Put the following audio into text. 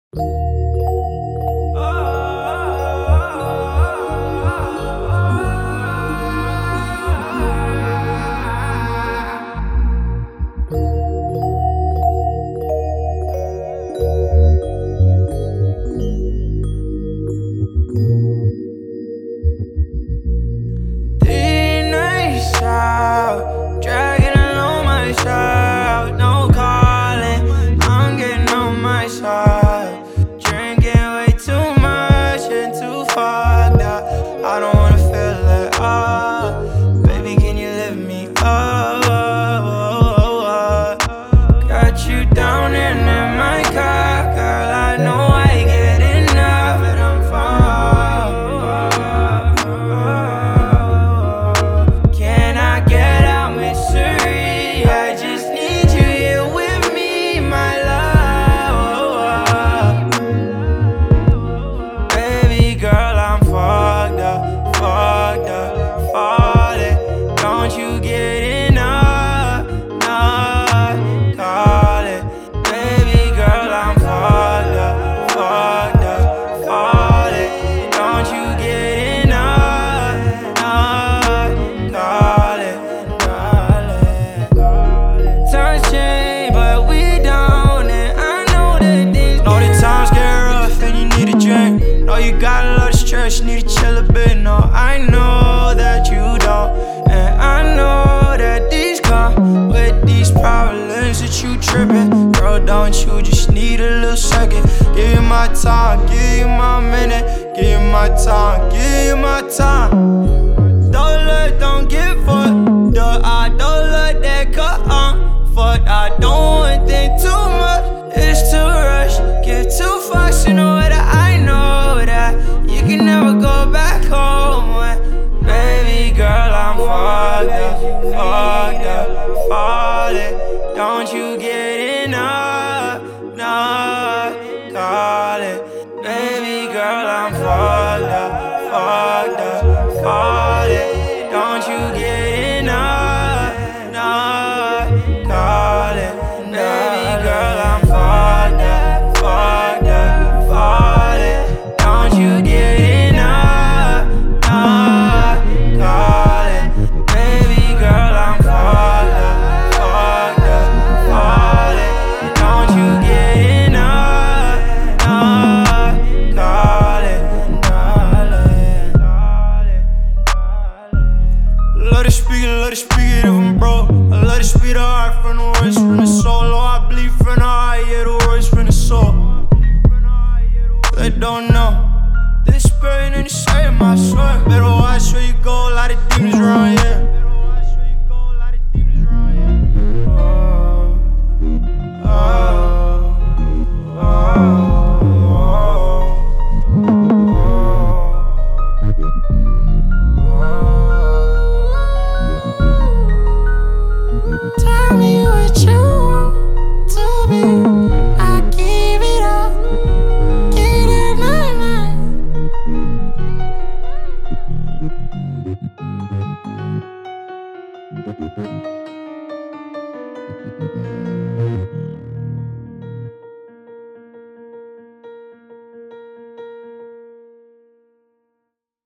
I don't wanna feel like, baby, can you lift me up? Got you down and in my car, girl, I know I get enough, but I'm fine. Can I get out misery? I just need you here with me, my love. Baby girl, I'm fucked up, falling. Don't you get enough? Nah, call it. Baby girl, I'm fucked up, falling. Don't you get enough? Nah, call it. Times change, but we don't, and I know that things. Know the times get rough and you need a drink. Know you got a lot of stress, you need to chill a bit. No, I know that you don't, and I know that these come with these problems that you tripping. Girl, don't you just need a little second? Give you my time, give you my minute, give you my time, give you my time. Don't look, don't give fuck. I don't look that fuck. I don't want think too much. It's too rush, give two fucks. You know that I know that you can never go back home. Baby girl, I'm fucked up, falling. Don't you get enough? Nah, call it. Baby girl, I'm fucked up, falling. Don't you get enough? Nah, call it. Baby girl, I'm fucked up, falling. Don't you get enough? Nah, call it. Baby girl, I'm fucked up, falling. Don't you get enough? Nah, call it. Love to speak it if I'm broke. I love to speak the heart from the words from the soul. Oh, I bleed from the heart, yeah, the words from the soul. They don't know. This burn in the side of my soul. Better watch where you go, a lot of demons run.